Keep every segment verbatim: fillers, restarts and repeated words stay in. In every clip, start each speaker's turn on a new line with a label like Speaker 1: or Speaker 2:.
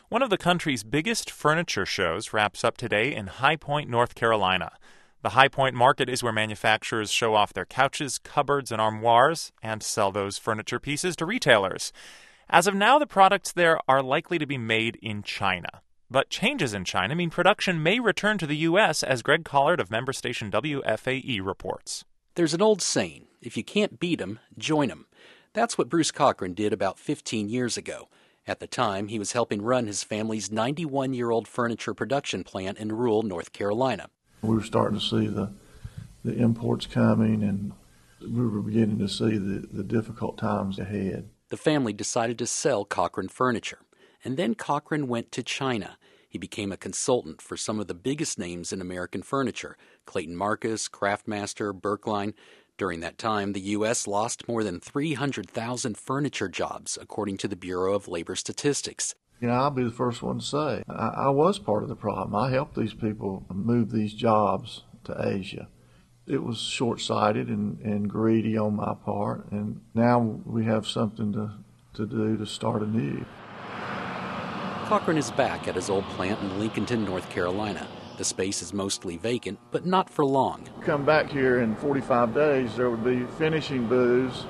Speaker 1: One of the country's biggest furniture shows wraps up today in High Point, North Carolina. The High Point market is where manufacturers show off their couches, cupboards, and armoires and sell those furniture pieces to retailers. As of now, the products there are likely to be made in China. But changes in China mean production may return to the U S, as Greg Collard of member station W F A E reports.
Speaker 2: There's an old saying, if you can't beat 'em, join 'em. That's what Bruce Cochran did about fifteen years ago. At the time, he was helping run his family's ninety-one-year-old furniture production plant in rural North Carolina.
Speaker 3: We were starting to see the the imports coming, and we were beginning to see the, the difficult times ahead.
Speaker 2: The family decided to sell Cochran furniture, and then Cochran went to China. He became a consultant for some of the biggest names in American furniture, Clayton Marcus, Craftmaster, Berkline. During that time, the U S lost more than three hundred thousand furniture jobs, according to the Bureau of Labor Statistics.
Speaker 3: You know, I'll be the first one to say, I, I was part of the problem. I helped these people move these jobs to Asia. It was short-sighted and, and greedy on my part, and now we have something to, to do to start anew.
Speaker 2: Cochran is back at his old plant in Lincolnton, North Carolina. The space is mostly vacant, but not for long.
Speaker 3: Come back here in forty-five days, there would be finishing booths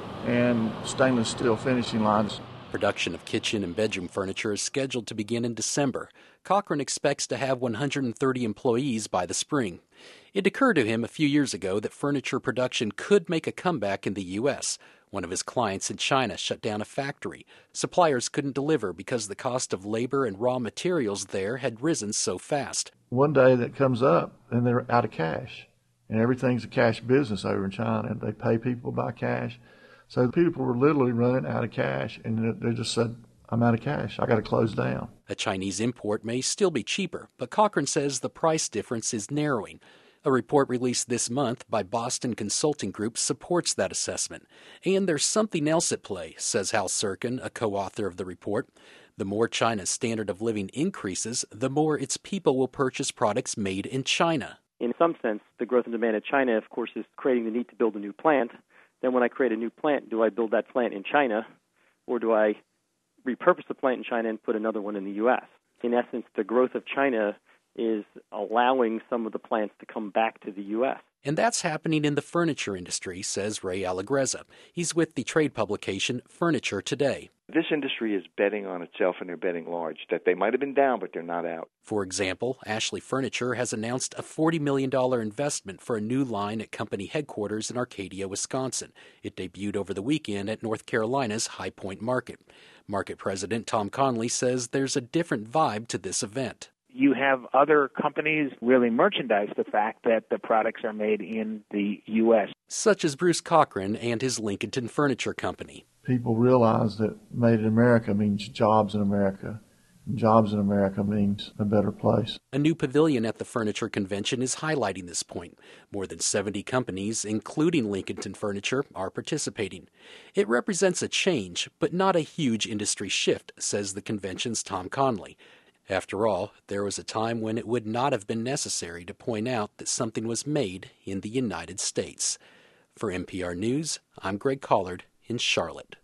Speaker 3: and stainless steel finishing lines.
Speaker 2: Production of kitchen and bedroom furniture is scheduled to begin in December. Cochran expects to have one hundred thirty employees by the spring. It occurred to him a few years ago that furniture production could make a comeback in the U S. One of his clients in China shut down a factory. Suppliers couldn't deliver because the cost of labor and raw materials there had risen so fast.
Speaker 3: One day that comes up and they're out of cash. And everything's a cash business over in China. They pay people by cash. So people were literally running out of cash, and they just said, I'm out of cash. I got to close down.
Speaker 2: A Chinese import may still be cheaper, but Cochran says the price difference is narrowing. A report released this month by Boston Consulting Group supports that assessment. And there's something else at play, says Hal Sirkin, a co-author of the report. The more China's standard of living increases, the more its people will purchase products made in China.
Speaker 4: In some sense, the growth in demand in China, of course, is creating the need to build a new plant. Then when I create a new plant, do I build that plant in China, or do I repurpose the plant in China and put another one in the U S? In essence, the growth of China is allowing some of the plants to come back to the U S.
Speaker 2: And that's happening in the furniture industry, says Ray Allegrezza. He's with the trade publication Furniture Today.
Speaker 5: This industry is betting on itself, and they're betting large, that they might have been down, but they're not out.
Speaker 2: For example, Ashley Furniture has announced a forty million dollars investment for a new line at company headquarters in Arcadia, Wisconsin. It debuted over the weekend at North Carolina's High Point Market. Market President Tom Conley says there's a different vibe to this event.
Speaker 6: You have other companies really merchandise the fact that the products are made in the U S.
Speaker 2: Such as Bruce Cochran and his Lincolnton Furniture Company.
Speaker 3: People realize that made in America means jobs in America. And jobs in America means a better place.
Speaker 2: A new pavilion at the Furniture Convention is highlighting this point. More than seventy companies, including Lincolnton Furniture, are participating. It represents a change, but not a huge industry shift, says the convention's Tom Conley. After all, there was a time when it would not have been necessary to point out that something was made in the United States. For N P R News, I'm Greg Collard in Charlotte.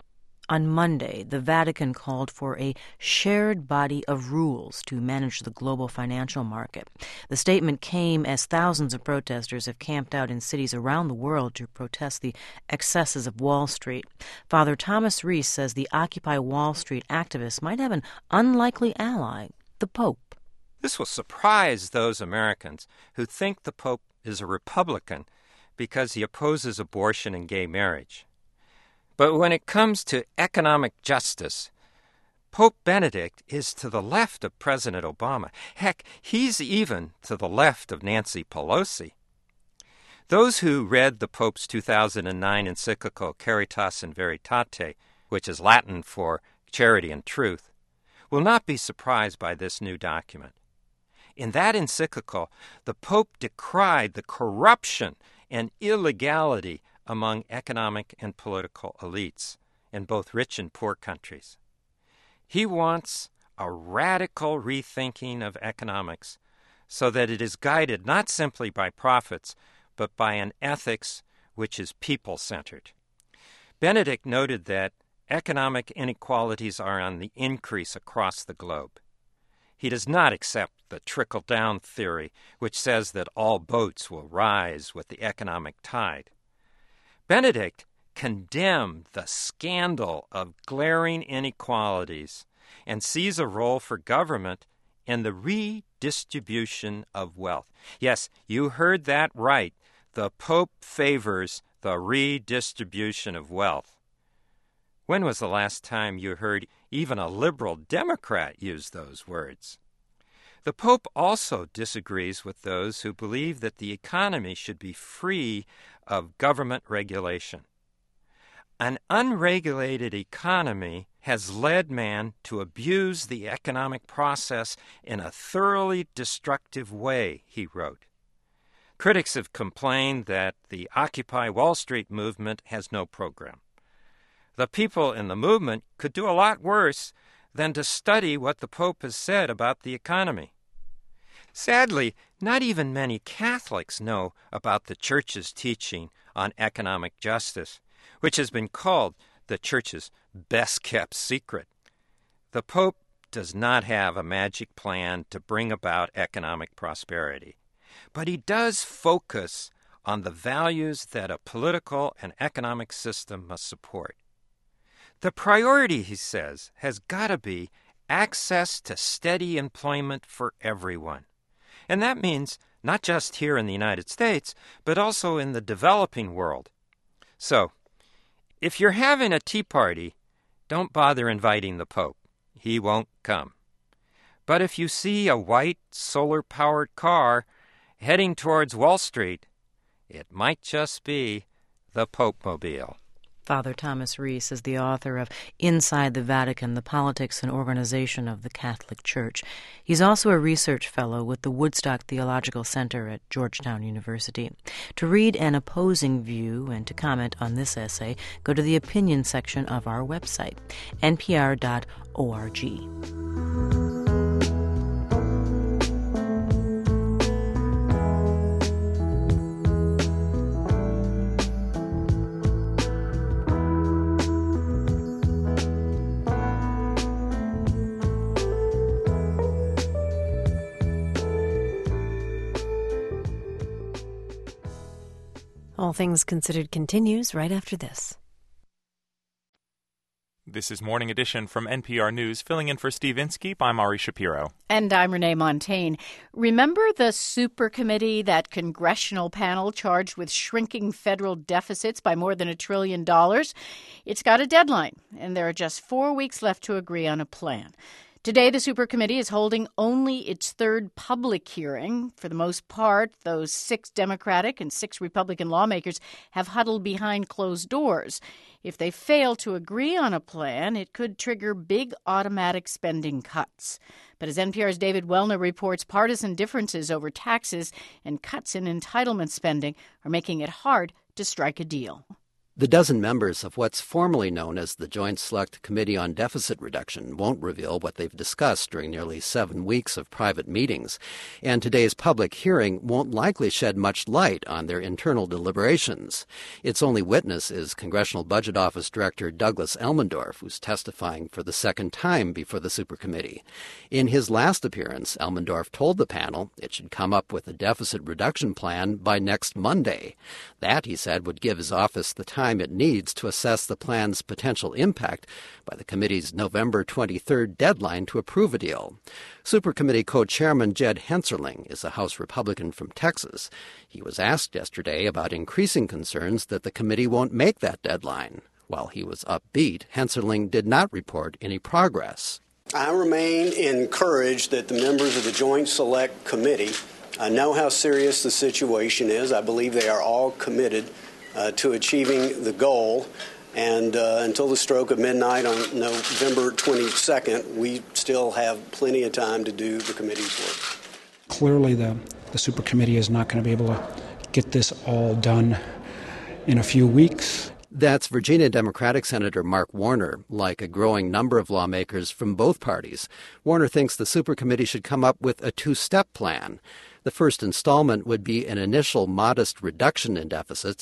Speaker 7: On Monday, the Vatican called for a shared body of rules to manage the global financial market. The statement came as thousands of protesters have camped out in cities around the world to protest the excesses of Wall Street. Father Thomas Reese says the Occupy Wall Street activists might have an unlikely ally, the Pope.
Speaker 8: This will surprise those Americans who think the Pope is a Republican because he opposes abortion and gay marriage. But when it comes to economic justice, Pope Benedict is to the left of President Obama. Heck, he's even to the left of Nancy Pelosi. Those who read the Pope's two thousand nine encyclical Caritas in Veritate, which is Latin for charity and truth, will not be surprised by this new document. In that encyclical, the Pope decried the corruption and illegality among economic and political elites in both rich and poor countries. He wants a radical rethinking of economics so that it is guided not simply by profits, but by an ethics which is people-centered. Benedict noted that economic inequalities are on the increase across the globe. He does not accept the trickle-down theory, which says that all boats will rise with the economic tide. Benedict condemned the scandal of glaring inequalities and sees a role for government in the redistribution of wealth. Yes, you heard that right. The Pope favors the redistribution of wealth. When was the last time you heard even a liberal Democrat use those words? The Pope also disagrees with those who believe that the economy should be free of government regulation. An unregulated economy has led man to abuse the economic process in a thoroughly destructive way, he wrote. Critics have complained that the Occupy Wall Street movement has no program. The people in the movement could do a lot worse than to study what the Pope has said about the economy. Sadly, not even many Catholics know about the Church's teaching on economic justice, which has been called the Church's best-kept secret. The Pope does not have a magic plan to bring about economic prosperity, but he does focus on the values that a political and economic system must support. The priority, he says, has got to be access to steady employment for everyone. And that means not just here in the United States, but also in the developing world. So, if you're having a tea party, don't bother inviting the Pope. He won't come. But if you see a white solar-powered car heading towards Wall Street, it might just be the Pope-mobile.
Speaker 7: Father Thomas Reese is the author of Inside the Vatican, The Politics and Organization of the Catholic Church. He's also a research fellow with the Woodstock Theological Center at Georgetown University. To read an opposing view and to comment on this essay, go to the opinion section of our website, n p r dot org.
Speaker 9: All Things Considered continues right after this.
Speaker 1: This is Morning Edition from N P R News. Filling in for Steve Inskeep, I'm Ari Shapiro.
Speaker 10: And I'm Renee Montaigne. Remember the super committee, that congressional panel charged with shrinking federal deficits by more than a trillion dollars? It's got a deadline, and there are just four weeks left to agree on a plan. Today, the Supercommittee is holding only its third public hearing. For the most part, those six Democratic and six Republican lawmakers have huddled behind closed doors. If they fail to agree on a plan, it could trigger big automatic spending cuts. But as N P R's David Wellner reports, partisan differences over taxes and cuts in entitlement spending are making it hard to strike a deal.
Speaker 2: The dozen members of what's formally known as the Joint Select Committee on Deficit Reduction won't reveal what they've discussed during nearly seven weeks of private meetings, and today's public hearing won't likely shed much light on their internal deliberations. Its only witness is Congressional Budget Office Director Douglas Elmendorf, who's testifying for the second time before the Supercommittee. In his last appearance, Elmendorf told the panel it should come up with a deficit reduction plan by next Monday. That, he said, would give his office the time it needs to assess the plan's potential impact by the committee's November twenty-third deadline to approve a deal. Supercommittee co-chairman Jed Hensarling is a House Republican from Texas. He was asked yesterday about increasing concerns that the committee won't make that deadline. While he was upbeat, Hensarling did not report any progress.
Speaker 11: I remain encouraged that the members of the Joint Select Committee uh, know how serious the situation is. I believe they are all committed Uh, to achieving the goal, and uh, until the stroke of midnight on November twenty-second, we still have plenty of time to do the committee's work.
Speaker 12: Clearly, the, the super committee is not going to be able to get this all done in a few weeks.
Speaker 2: That's Virginia Democratic Senator Mark Warner. Like a growing number of lawmakers from both parties, Warner thinks the supercommittee should come up with a two-step plan. The first installment would be an initial modest reduction in deficits.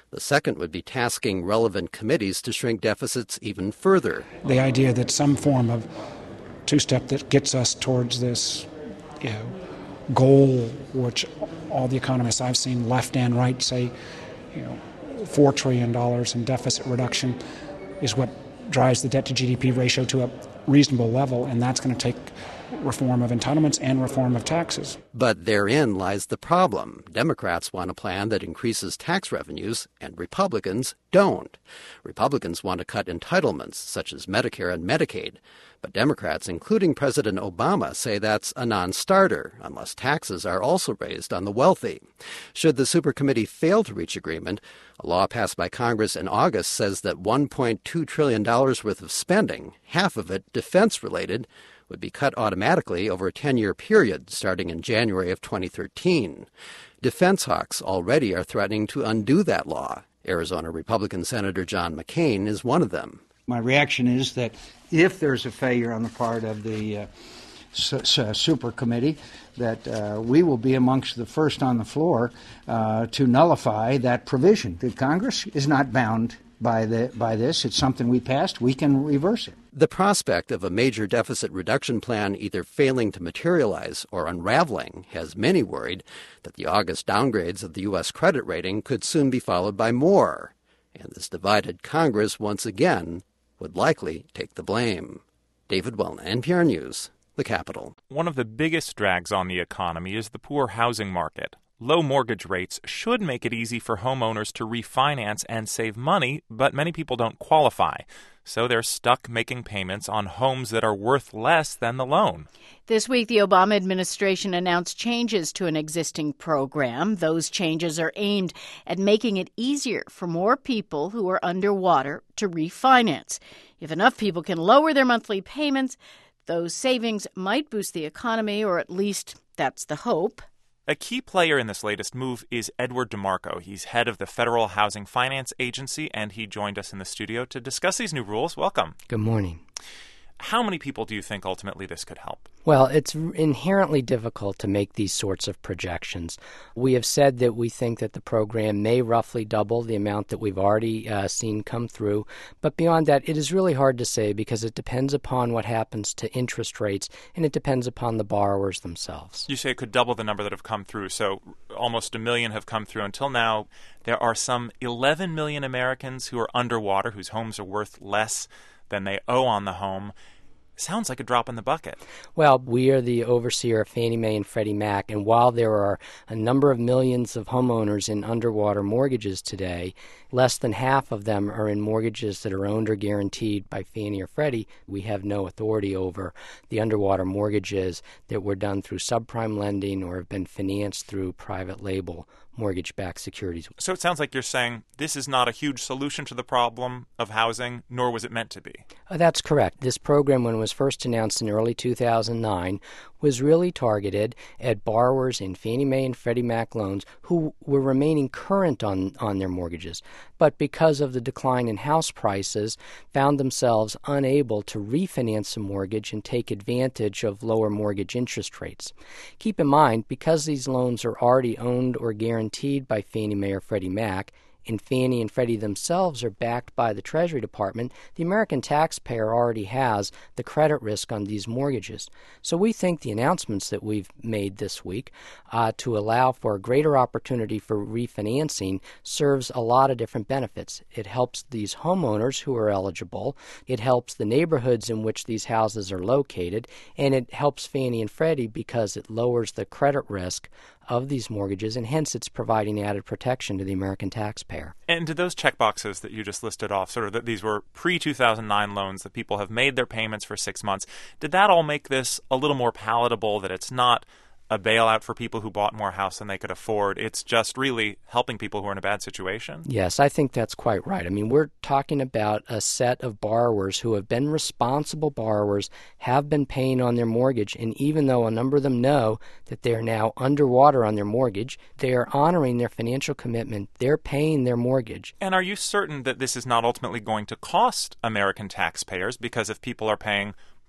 Speaker 13: The second would be tasking relevant committees to shrink deficits even further.
Speaker 12: The idea that some form of two-step that gets us towards this, you know, goal, which all the economists I've seen, left and right, say, you know, four trillion dollars in deficit reduction is what drives the debt-to-G D P ratio to a reasonable level, and that's going to take reform of entitlements and reform of taxes.
Speaker 13: But therein lies the problem. Democrats want a plan that increases tax revenues, and Republicans don't. Republicans want to cut entitlements, such as Medicare and Medicaid. But Democrats, including President Obama, say that's a non-starter, unless taxes are also raised on the wealthy. Should the supercommittee fail to reach agreement, a law passed by Congress in August says that one point two trillion dollars worth of spending, half of it defense-related, would be cut automatically over a ten-year period starting in January of twenty thirteen. Defense hawks already are threatening to undo that law. Arizona Republican Senator John McCain is one of them.
Speaker 14: My reaction is that if there's a failure on the part of the uh, su- su- super committee, that uh, we will be amongst the first on the floor uh, to nullify that provision. The Congress is not bound by the by this. It's something we passed. We can reverse it.
Speaker 13: The prospect of a major deficit reduction plan either failing to materialize or unraveling has many worried that the August downgrades of the U S credit rating could soon be followed by more. And this divided Congress once again would likely take the blame. David Wellman, N P R News, the Capitol.
Speaker 1: One of the biggest drags on the economy is the poor housing market. Low mortgage rates should make it easy for homeowners to refinance and save money, but many people don't qualify. So they're stuck making payments on homes that are worth less than the loan.
Speaker 10: This week, the Obama administration announced changes to an existing program. Those changes are aimed at making it easier for more people who are underwater to refinance. If enough people can lower their monthly payments, those savings might boost the economy, or at least that's the hope.
Speaker 1: A key player in this latest move is Edward DeMarco. He's head of the Federal Housing Finance Agency, and he joined us in the studio to discuss these new rules. Welcome.
Speaker 15: Good morning.
Speaker 1: How many people do you think ultimately this could help?
Speaker 15: Well, it's inherently difficult to make these sorts of projections. We have said that we think that the program may roughly double the amount that we've already uh, seen come through. But beyond that, it is really hard to say because it depends upon what happens to interest rates, and it depends upon the borrowers themselves.
Speaker 1: You say it could double the number that have come through. So almost a million have come through until now. There are some eleven million Americans who are underwater, whose homes are worth less than they owe on the home. Sounds like a drop in the bucket.
Speaker 15: Well, we are the overseer of Fannie Mae and Freddie Mac, and while there are a number of millions of homeowners in underwater mortgages today, less than half of them are in mortgages that are owned or guaranteed by Fannie or Freddie. We have no authority over the underwater mortgages that were done through subprime lending or have been financed through private label mortgage-backed securities.
Speaker 1: So it sounds like you're saying this is not a huge solution to the problem of housing, nor was it meant to be.
Speaker 15: Uh, that's correct. This program, when it was first announced in early two thousand nine, was really targeted at borrowers in Fannie Mae and Freddie Mac loans who were remaining current on, on their mortgages, but because of the decline in house prices, found themselves unable to refinance a mortgage and take advantage of lower mortgage interest rates. Keep in mind, because these loans are already owned or guaranteed by Fannie Mae or Freddie Mac, and Fannie and Freddie themselves are backed by the Treasury Department, the American taxpayer already has the credit risk on these mortgages. So we think the announcements that we've made this week uh, to allow for a greater opportunity for refinancing serves a lot of different benefits. It helps these homeowners who are eligible, it helps the neighborhoods in which these houses are located, and it helps Fannie and Freddie because it lowers the credit risk of these mortgages, and hence it's providing added protection to the American taxpayer.
Speaker 1: And did those check boxes that you just listed off, sort of that these were pre two thousand nine loans that people have made their payments for six months, did that all make this a little more palatable, that it's not a bailout for people who bought more house than they could afford? It's just really helping people who are in a bad situation?
Speaker 15: Yes, I think that's quite right. I mean, we're talking about a set of borrowers who have been responsible borrowers, have been paying on their mortgage, and even though a number of them know that they're now underwater on their mortgage, they are honoring their financial commitment. They're paying their mortgage.
Speaker 1: And are you certain that this is not ultimately going to cost American taxpayers? Because if people are paying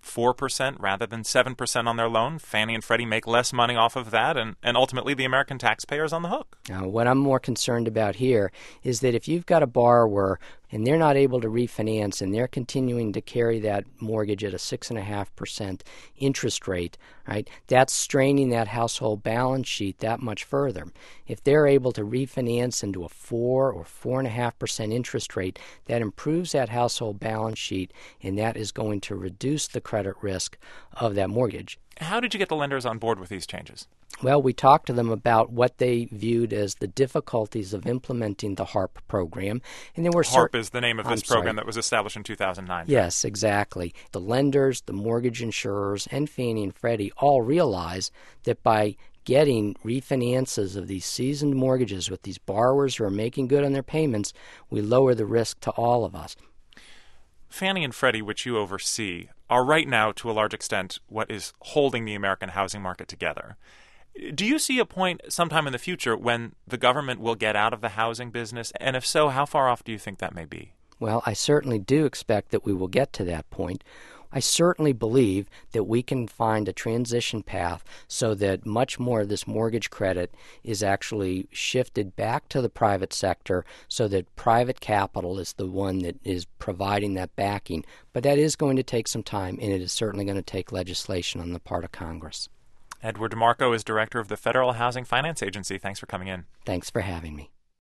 Speaker 1: four percent rather than seven percent on their loan. Fannie and Freddie make less money off of that, and, and ultimately the American taxpayer is on the hook.
Speaker 15: Now, what I'm more concerned about here is that if you've got a borrower and they're not able to refinance and they're continuing to carry that mortgage at a six point five percent interest rate, right, that's straining that household balance sheet that much further. If they're able to refinance into a four or four point five percent interest rate, that improves that household balance sheet, and that is going to reduce the credit risk of that mortgage.
Speaker 1: How did you get the lenders on board with these changes?
Speaker 15: Well, we talked to them about what they viewed as the difficulties of implementing the HARP program. And there were
Speaker 1: HARP
Speaker 15: cert-
Speaker 1: is the name of this
Speaker 15: I'm
Speaker 1: program
Speaker 15: sorry.
Speaker 1: that was established in two thousand nine.
Speaker 15: Yes, exactly. The lenders, the mortgage insurers, and Fannie and Freddie all realize that by getting refinances of these seasoned mortgages with these borrowers who are making good on their payments, we lower the risk to all of us.
Speaker 1: Fannie and Freddie, which you oversee, are right now, to a large extent, what is holding the American housing market together. Do you see a point sometime in the future when the government will get out of the housing business? And if so, how far off do you think that may be?
Speaker 15: Well, I certainly do expect that we will get to that point. I certainly believe that we can find a transition path so that much more of this mortgage credit is actually shifted back to the private sector so that private capital is the one that is providing that backing. But that is going to take some time, and it is certainly going to take legislation on the part of Congress.
Speaker 1: Edward DeMarco is director of the Federal Housing Finance Agency. Thanks for coming in.
Speaker 15: Thanks for having me.